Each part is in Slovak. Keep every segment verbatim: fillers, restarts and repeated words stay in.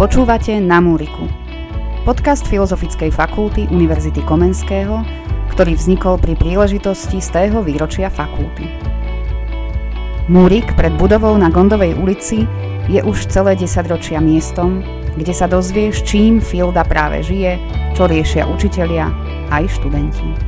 Počúvate Na múriku. Podcast Filozofickej fakulty Univerzity Komenského, ktorý vznikol pri príležitosti stého výročia fakulty. Múrik pred budovou na Gondovej ulici je už celé desaťročia miestom, kde sa dozvieš, čím Filda práve žije, čo riešia učitelia aj študenti.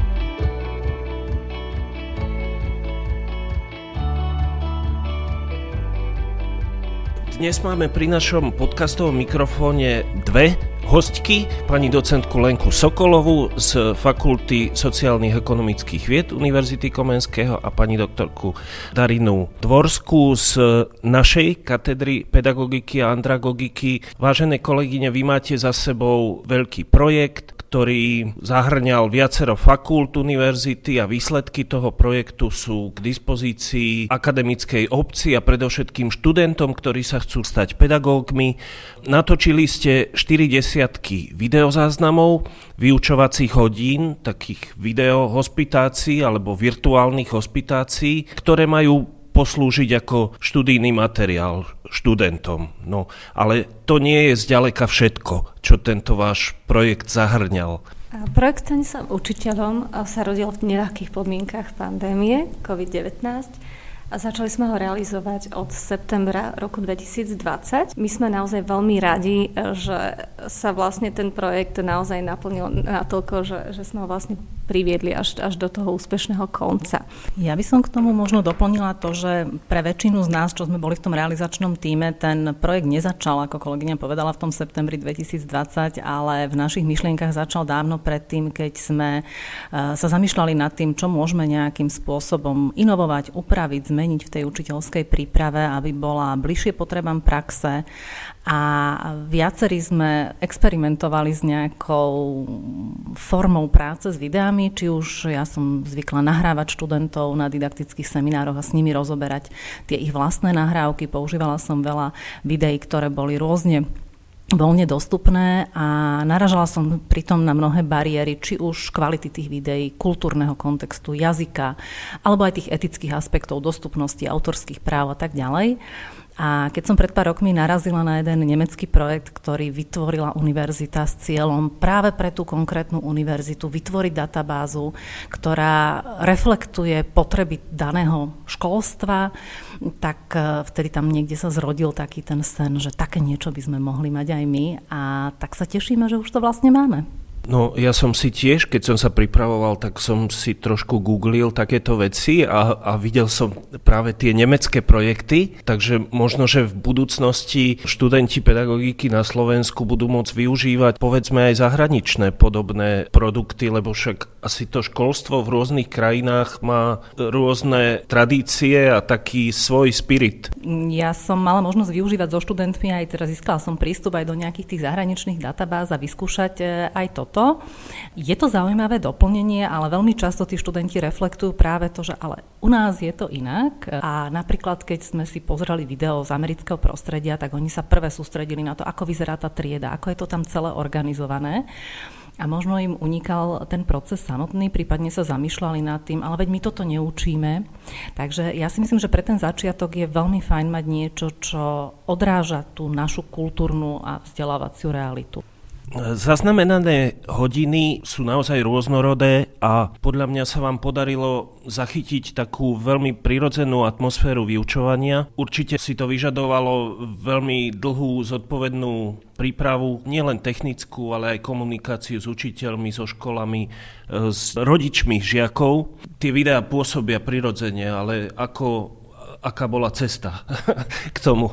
Dnes máme pri našom podcastovom mikrofóne dve hostky, pani docentku Lenku Sokolovú z Fakulty sociálnych ekonomických vied Univerzity Komenského a pani doktorku Darinu Dvorskú z našej katedry pedagogiky a andragogiky. Vážené kolegyne, vy máte za sebou veľký projekt, ktorý zahrňal viacero fakult univerzity a výsledky toho projektu sú k dispozícii akademickej obci a predovšetkým študentom, ktorí sa chcú stať pedagógmi. Natočili ste štyri desiatky videozáznamov, vyučovacích hodín, takých videohospitácií alebo virtuálnych hospitácií, ktoré majú poslúžiť ako študijný materiál študentom. No, ale to nie je zďaleka všetko, čo tento váš projekt zahrňal. Projekt Staň sa učiteľom sa rodil v neľahkých podmienkach pandémie covid devätnásť a začali sme ho realizovať od septembra roku dvetisícdvadsať. My sme naozaj veľmi radi, že sa vlastne ten projekt naozaj naplnil natoľko, že, že sme ho vlastne priviedli až, až do toho úspešného konca. Ja by som k tomu možno doplnila to, že pre väčšinu z nás, čo sme boli v tom realizačnom tíme, ten projekt nezačal, ako kolegyňa povedala, v tom septembri dvetisícdvadsať, ale v našich myšlienkach začal dávno predtým, keď sme sa zamýšľali nad tým, čo môžeme nejakým spôsobom inovovať, upraviť, zmeniť v tej učiteľskej príprave, aby bola bližšie potrebám praxe. A viacerí sme experimentovali s nejakou formou práce s videami, či už ja som zvykla nahrávať študentov na didaktických seminároch a s nimi rozoberať tie ich vlastné nahrávky. Používala som veľa videí, ktoré boli rôzne voľne dostupné a naražala som pritom na mnohé bariéry, či už kvality tých videí, kultúrneho kontextu, jazyka, alebo aj tých etických aspektov dostupnosti, autorských práv a tak ďalej. A keď som pred pár rokmi narazila na jeden nemecký projekt, ktorý vytvorila univerzita s cieľom práve pre tú konkrétnu univerzitu vytvoriť databázu, ktorá reflektuje potreby daného školstva, tak vtedy tam niekde sa zrodil taký ten sen, že také niečo by sme mohli mať aj my a tak sa tešíme, že už to vlastne máme. No, ja som si tiež, keď som sa pripravoval, tak som si trošku googlil takéto veci a, a videl som práve tie nemecké projekty, takže možno, že v budúcnosti študenti pedagogiky na Slovensku budú môcť využívať povedzme aj zahraničné podobné produkty, lebo však asi to školstvo v rôznych krajinách má rôzne tradície a taký svoj spirit. Ja som mala možnosť využívať so študentmi, aj teraz získala som prístup aj do nejakých tých zahraničných databáz a vyskúšať aj toto. To. Je to zaujímavé doplnenie, ale veľmi často tí študenti reflektujú práve to, že ale u nás je to inak a napríklad keď sme si pozreli video z amerického prostredia, tak oni sa prvé sústredili na to, ako vyzerá tá trieda, ako je to tam celé organizované. A možno im unikal ten proces samotný, prípadne sa zamýšľali nad tým, ale veď my toto neučíme. Takže ja si myslím, že pre ten začiatok je veľmi fajn mať niečo, čo odráža tú našu kultúrnu a vzdelávaciu realitu. Zaznamenané hodiny sú naozaj rôznorodé a podľa mňa sa vám podarilo zachytiť takú veľmi prirodzenú atmosféru vyučovania. Určite si to vyžadovalo veľmi dlhú zodpovednú prípravu, nielen technickú, ale aj komunikáciu s učiteľmi, so školami, s rodičmi žiakov. Tie videá pôsobia prirodzene, ale ako, aká bola cesta k tomu?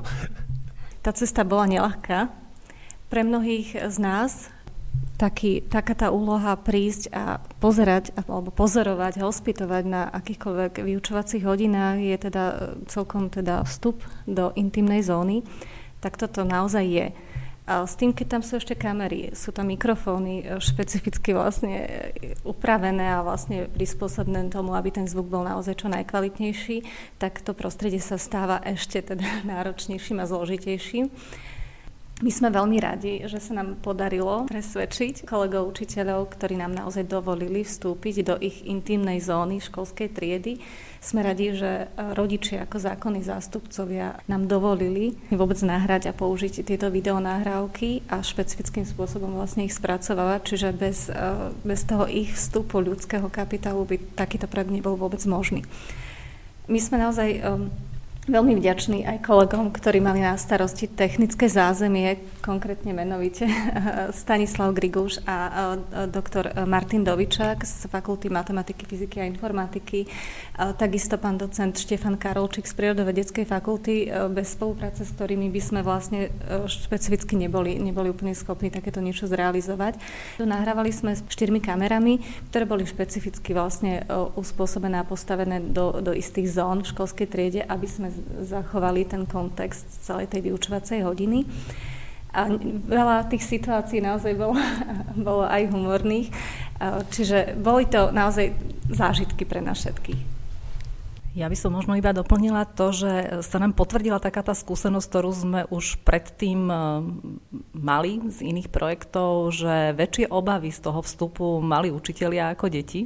Tá cesta bola neľahká. Pre mnohých z nás taký, taká tá úloha prísť a pozerať alebo pozorovať, hospitovať na akýchkoľvek vyučovacích hodinách je teda celkom teda vstup do intimnej zóny, tak toto naozaj je. A s tým, keď tam sú ešte kamery, sú tam mikrofóny špecificky vlastne upravené a vlastne prispôsobené tomu, aby ten zvuk bol naozaj čo najkvalitnejší, tak to prostredie sa stáva ešte teda náročnejším a zložitejším. My sme veľmi radi, že sa nám podarilo presvedčiť kolegov učiteľov, ktorí nám naozaj dovolili vstúpiť do ich intimnej zóny školskej triedy. Sme radi, že rodičia ako zákonní zástupcovia nám dovolili vôbec nahrať a použiť tieto videonahrávky a špecifickým spôsobom vlastne ich spracovávať, čiže bez, bez toho ich vstupu ľudského kapitálu by takýto projekt nebol vôbec možný. My sme naozaj veľmi vďační aj kolegom, ktorí mali na starosti technické zázemie, konkrétne menovite Stanislav Griguš a doktor Martin Dovičák z Fakulty matematiky, fyziky a informatiky, takisto pán docent Štefan Karolčík z Prírodovedeckej fakulty, bez spolupráce s ktorými by sme vlastne špecificky neboli, neboli úplne schopní takéto niečo zrealizovať. Nahrávali sme s štyrmi kamerami, ktoré boli špecificky vlastne uspôsobené a postavené do, do istých zón v školskej triede, aby sme zachovali ten kontext celej tej vyučovacej hodiny. A veľa tých situácií naozaj bolo, bolo aj humorných, čiže boli to naozaj zážitky pre nás všetkých. Ja by som možno iba doplnila to, že sa nám potvrdila taká tá skúsenosť, ktorú sme už predtým mali z iných projektov, že väčšie obavy z toho vstupu mali učitelia ako deti.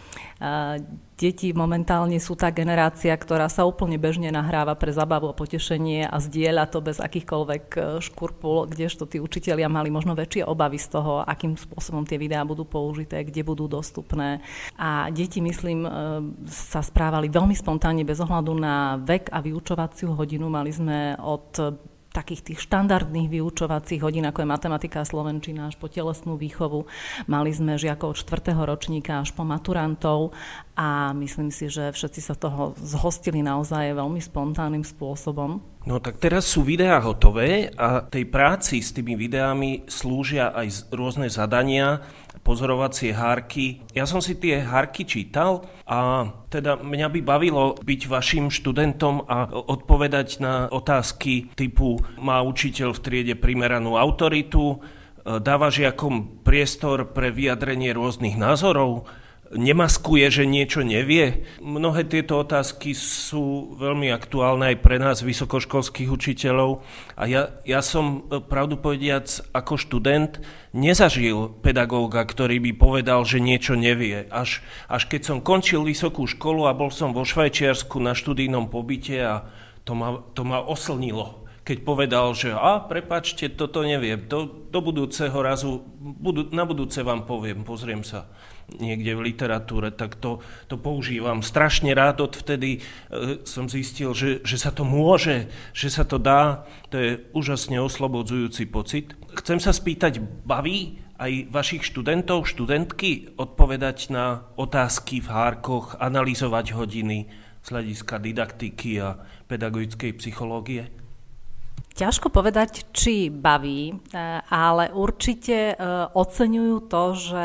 Deti momentálne sú tá generácia, ktorá sa úplne bežne nahráva pre zabavu a potešenie a zdieľa to bez akýchkoľvek škurpul, kdežto tí učitelia mali možno väčšie obavy z toho, akým spôsobom tie videá budú použité, kde budú dostupné. A deti, myslím, sa správali veľmi spontánne bez ohľadu na vek a vyučovaciu hodinu. Mali sme od takých tých štandardných vyučovacích hodín, ako je matematika a slovenčina, až po telesnú výchovu. Mali sme žiakov od štvrtého ročníka až po maturantov a myslím si, že všetci sa toho zhostili naozaj veľmi spontánnym spôsobom. No tak teraz sú videá hotové a tej práci s tými videami slúžia aj rôzne zadania, pozorovacie hárky. Ja som si tie hárky čítal a teda mňa by bavilo byť vašim študentom a odpovedať na otázky typu: má učiteľ v triede primeranú autoritu, dáva žiakom priestor pre vyjadrenie rôznych názorov, nemaskuje, že niečo nevie. Mnohé tieto otázky sú veľmi aktuálne aj pre nás, vysokoškolských učiteľov. A ja, ja som, pravdu povediac, ako študent nezažil pedagóga, ktorý by povedal, že niečo nevie. Až, až keď som končil vysokú školu a bol som vo Švajčiarsku na študijnom pobyte a to ma, to ma oslnilo. Keď povedal, že a prepáčte, toto neviem, do, do budúceho razu, budu, na budúce vám poviem, pozriem sa niekde v literatúre, tak to, to používam. Strašne rád odvtedy e, som zistil, že, že sa to môže, že sa to dá. To je úžasne oslobodzujúci pocit. Chcem sa spýtať, baví aj vašich študentov, študentky odpovedať na otázky v hárkoch, analyzovať hodiny z hľadiska didaktiky a pedagogickej psychológie? Ťažko povedať, či baví, ale určite oceňujú to, že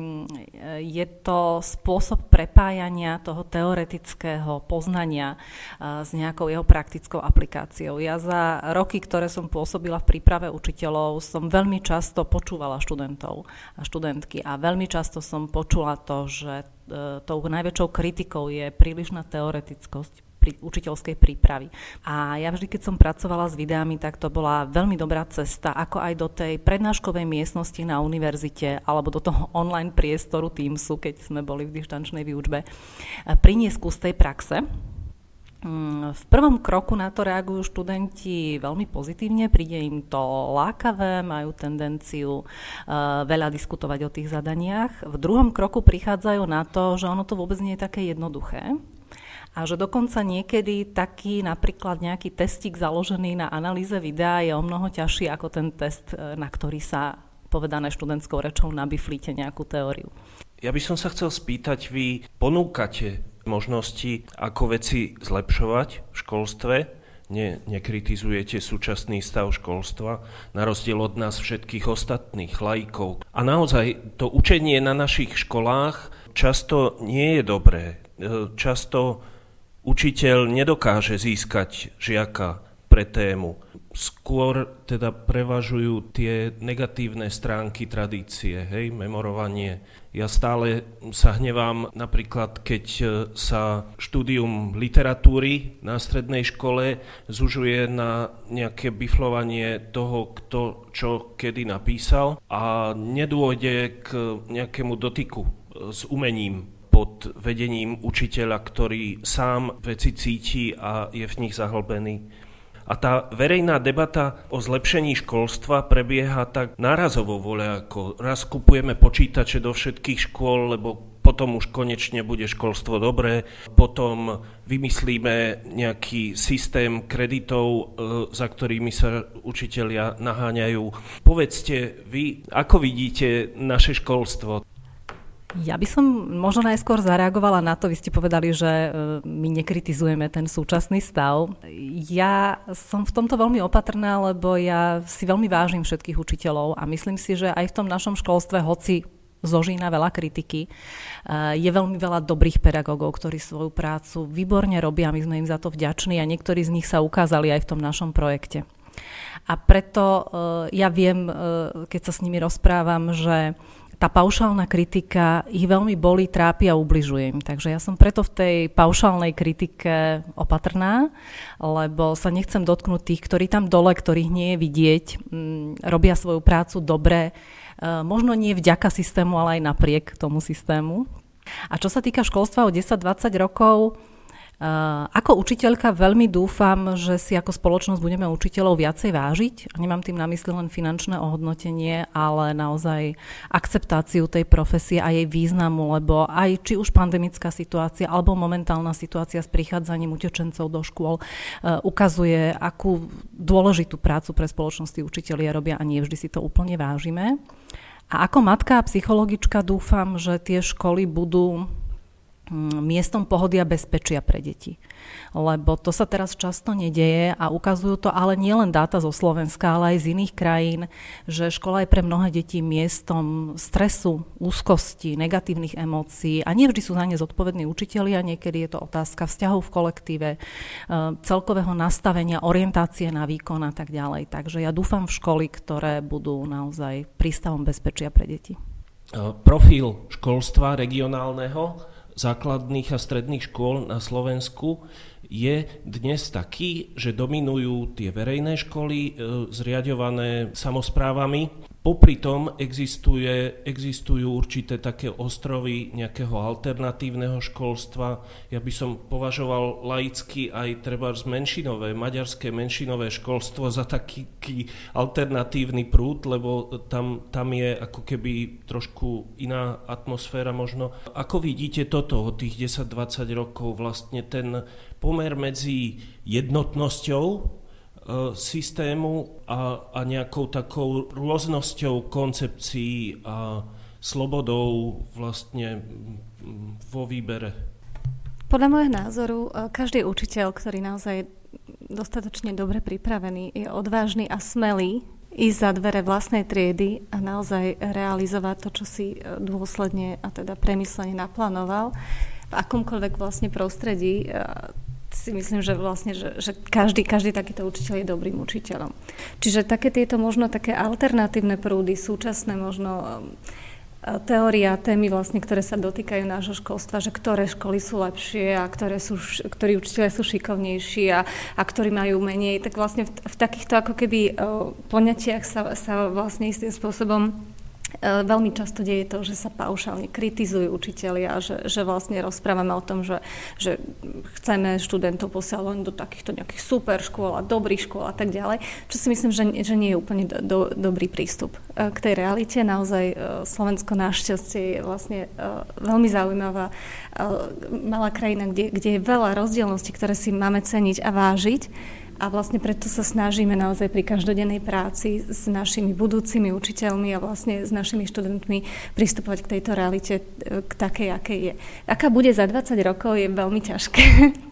je to spôsob prepájania toho teoretického poznania s nejakou jeho praktickou aplikáciou. Ja za roky, ktoré som pôsobila v príprave učiteľov, som veľmi často počúvala študentov a študentky a veľmi často som počula to, že tou najväčšou kritikou je prílišná teoretickosť pri učiteľskej prípravy. A ja vždy, keď som pracovala s videami, tak to bola veľmi dobrá cesta, ako aj do tej prednáškovej miestnosti na univerzite alebo do toho online priestoru Teamsu, keď sme boli v dištančnej výučbe, priniesť kus tej praxe. V prvom kroku na to reagujú študenti veľmi pozitívne, príde im to lákavé, majú tendenciu uh, veľa diskutovať o tých zadaniach. V druhom kroku prichádzajú na to, že ono to vôbec nie je také jednoduché a že dokonca niekedy taký napríklad nejaký testík založený na analýze videa je o mnoho ťažší ako ten test, na ktorý sa, povedané študentskou rečou, nabiflíte nejakú teóriu. Ja by som sa chcel spýtať, vy ponúkate možnosti, ako veci zlepšovať v školstve, ne, nekritizujete súčasný stav školstva, na rozdiel od nás všetkých ostatných laikov. A naozaj to učenie na našich školách často nie je dobré. Často učiteľ nedokáže získať žiaka pre tému. Skôr teda prevažujú tie negatívne stránky tradície, hej, memorovanie Ja stále sa hnevám napríklad, keď sa štúdium literatúry na strednej škole zužuje na nejaké biflovanie toho, kto čo kedy napísal a nedôjde k nejakému dotyku s umením pod vedením učiteľa, ktorý sám veci cíti a je v nich zahlbený. A tá verejná debata o zlepšení školstva prebieha tak nárazovo voľako. Raz kupujeme počítače do všetkých škôl, lebo potom už konečne bude školstvo dobré. Potom vymyslíme nejaký systém kreditov, za ktorými sa učitelia naháňajú. Povedzte vy, ako vidíte naše školstvo? Ja by som možno najskôr zareagovala na to, vy ste povedali, že my nekritizujeme ten súčasný stav. Ja som v tomto veľmi opatrná, lebo ja si veľmi vážim všetkých učiteľov a myslím si, že aj v tom našom školstve, hoci zožína veľa kritiky, je veľmi veľa dobrých pedagógov, ktorí svoju prácu výborne robia, my sme im za to vďační a niektorí z nich sa ukázali aj v tom našom projekte. A preto ja viem, keď sa s nimi rozprávam, že tá paušálna kritika ich veľmi bolí, trápi a ubližuje im. Takže ja som preto v tej paušálnej kritike opatrná, lebo sa nechcem dotknúť tých, ktorí tam dole, ktorých nie je vidieť, m, robia svoju prácu dobre, e, možno nie vďaka systému, ale aj napriek tomu systému. A čo sa týka školstva o desať dvadsať rokov, Uh, ako učiteľka veľmi dúfam, že si ako spoločnosť budeme učiteľov viacej vážiť. A nemám tým na mysli len finančné ohodnotenie, ale naozaj akceptáciu tej profesie a jej významu, lebo aj či už pandemická situácia alebo momentálna situácia s prichádzaním utečencov do škôl uh, ukazuje, akú dôležitú prácu pre spoločnosti učitelia robia a nie vždy si to úplne vážime. A ako matka a psychologička dúfam, že tie školy budú miestom pohody a bezpečia pre deti. Lebo to sa teraz často nedeje a ukazujú to ale nielen dáta zo Slovenska, ale aj z iných krajín, že škola je pre mnohé deti miestom stresu, úzkosti, negatívnych emócií a nevždy sú za ne zodpovední učitelia, niekedy je to otázka vzťahov v kolektíve, celkového nastavenia, orientácie na výkon a tak ďalej. Takže ja dúfam v školy, ktoré budú naozaj prístavom bezpečia pre deti. Profil školstva regionálneho základných a stredných škôl na Slovensku je dnes taký, že dominujú tie verejné školy e, zriaďované samosprávami. Popri tom existuje, existujú určité také ostrovy nejakého alternatívneho školstva. Ja by som považoval laicky aj trebárs menšinové, maďarské menšinové školstvo za taký, taký alternatívny prúd, lebo tam, tam je ako keby trošku iná atmosféra možno. Ako vidíte toto od tých desať dvadsať rokov, vlastne ten pomer medzi jednotnosťou systému a, a nejakou takou rôznosťou koncepcií a slobodou vlastne vo výbere? Podľa môjho názoru každý učiteľ, ktorý naozaj dostatočne dobre pripravený, je odvážny a smelý ísť za dvere vlastnej triedy a naozaj realizovať to, čo si dôsledne a teda premyslene naplánoval v akomkoľvek vlastne prostredí. Si myslím, že vlastne, že, že každý, každý takýto učiteľ je dobrým učiteľom. Čiže také tieto možno také alternatívne prúdy, súčasné možno teória, témy vlastne, ktoré sa dotýkajú nášho školstva, že ktoré školy sú lepšie a ktoré sú, ktorí učiteľia sú šikovnejší a, a ktorí majú menej, tak vlastne v, v takýchto ako keby poňatiach sa, sa vlastne istým spôsobom veľmi často deje to, že sa paušálne kritizujú učitelia, že, že vlastne rozprávame o tom, že, že chceme študentov posielať len do takýchto nejakých super škôl a dobrých škôl a tak ďalej, čo si myslím, že, že nie je úplne do, do, dobrý prístup k tej realite. Naozaj Slovensko našťastie je vlastne veľmi zaujímavá malá krajina, kde, kde je veľa rozdielností, ktoré si máme ceniť a vážiť. A vlastne preto sa snažíme naozaj pri každodennej práci s našimi budúcimi učiteľmi a vlastne s našimi študentmi pristupovať k tejto realite k takej, akej je. Aká bude za dvadsať rokov, je veľmi ťažké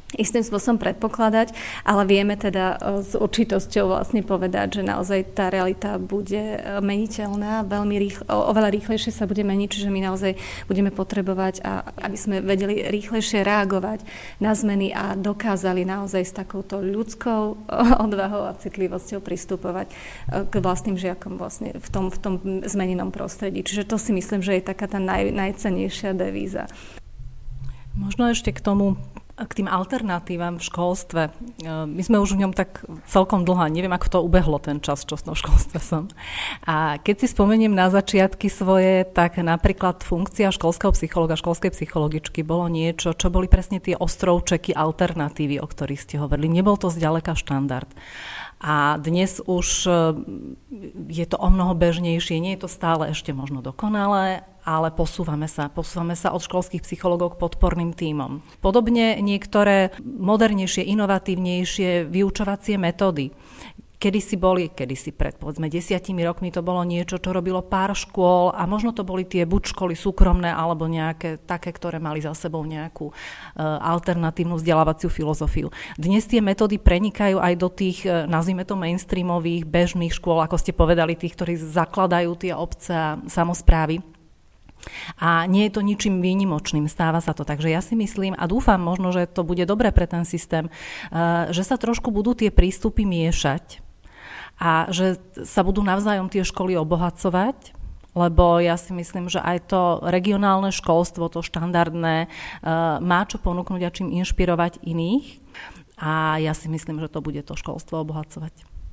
istým spôsobom predpokladať, ale vieme teda s určitosťou vlastne povedať, že naozaj tá realita bude meniteľná, veľmi rýchle, oveľa rýchlejšie sa bude meniť, čiže my naozaj budeme potrebovať, a aby sme vedeli rýchlejšie reagovať na zmeny a dokázali naozaj s takouto ľudskou odvahou a citlivosťou pristupovať k vlastným žiakom vlastne v tom, v tom zmenenom prostredí. Čiže to si myslím, že je taká tá naj, najcennejšia devíza. Možno ešte k tomu, k tým alternatívam v školstve. My sme už v ňom tak celkom dlho, neviem, ako to ubehlo ten čas, čo v tom školstve som. A keď si spomeniem na začiatky svoje, tak napríklad funkcia školského psychologa, školskej psychologičky bolo niečo, čo boli presne tie ostrovčeky alternatívy, o ktorých ste hovorili. Nebol to zďaleka štandard. A dnes už je to o mnoho bežnejšie, nie je to stále ešte možno dokonalé, ale posúvame sa. Posúvame sa od školských psychológov k podporným tímom. Podobne niektoré modernejšie, inovatívnejšie vyučovacie metódy. Kedysi boli, kedysi pred povedzme desiatimi rokmi to bolo niečo, čo robilo pár škôl a možno to boli tie buď školy súkromné alebo nejaké také, ktoré mali za sebou nejakú uh, alternatívnu vzdelávaciu filozofiu. Dnes tie metódy prenikajú aj do tých, uh, nazvime to mainstreamových, bežných škôl, ako ste povedali, tých, ktorí zakladajú tie obce a samosprávy. A nie je to ničím výnimočným, stáva sa to. Takže ja si myslím a dúfam možno, že to bude dobre pre ten systém, uh, že sa trošku budú tie prístupy miešať a že sa budú navzájom tie školy obohacovať, lebo ja si myslím, že aj to regionálne školstvo, to štandardné, má čo ponúknuť a čím inšpirovať iných. A ja si myslím, že to bude to školstvo obohacovať.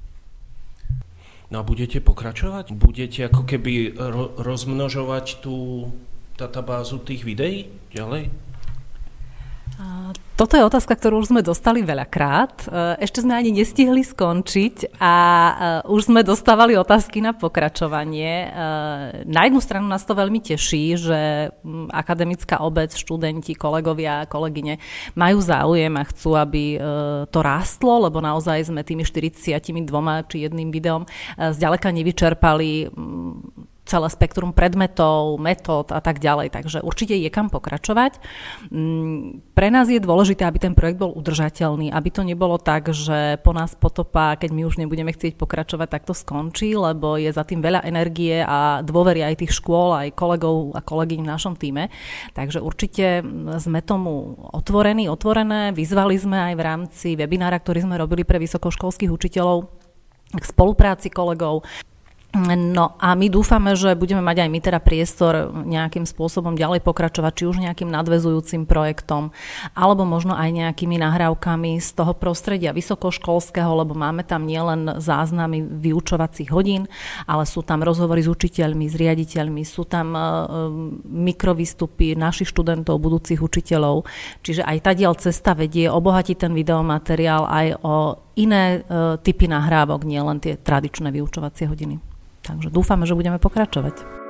No a budete pokračovať? Budete ako keby ro- rozmnožovať tú databázu tých videí ďalej? Toto je otázka, ktorú už sme dostali veľakrát. Ešte sme ani nestihli skončiť a už sme dostávali otázky na pokračovanie. Na jednu stranu nás to veľmi teší, že akademická obec, študenti, kolegovia a kolegyne majú záujem a chcú, aby to rástlo, lebo naozaj sme tými štyridsiatdva či jedným videom zďaleka nevyčerpali celé spektrum predmetov, metód a tak ďalej. Takže určite je kam pokračovať. Pre nás je dôležité, aby ten projekt bol udržateľný, aby to nebolo tak, že po nás potopa, keď my už nebudeme chcieť pokračovať, tak to skončí, lebo je za tým veľa energie a dôvery aj tých škôl, aj kolegov a kolegyň v našom tíme. Takže určite sme tomu otvorení, otvorené. Vyzvali sme aj v rámci webinára, ktorý sme robili pre vysokoškolských učiteľov k spolupráci kolegov. No a my dúfame, že budeme mať aj my teda priestor nejakým spôsobom ďalej pokračovať, či už nejakým nadväzujúcim projektom, alebo možno aj nejakými nahrávkami z toho prostredia vysokoškolského, lebo máme tam nielen záznamy vyučovacích hodín, ale sú tam rozhovory s učiteľmi, s riaditeľmi, sú tam mikrovýstupy našich študentov, budúcich učiteľov. Čiže aj tá diaľ cesta vedie obohatiť ten videomateriál aj o iné typy nahrávok, nielen tie tradičné vyučovacie hodiny. Takže dúfame, že budeme pokračovať.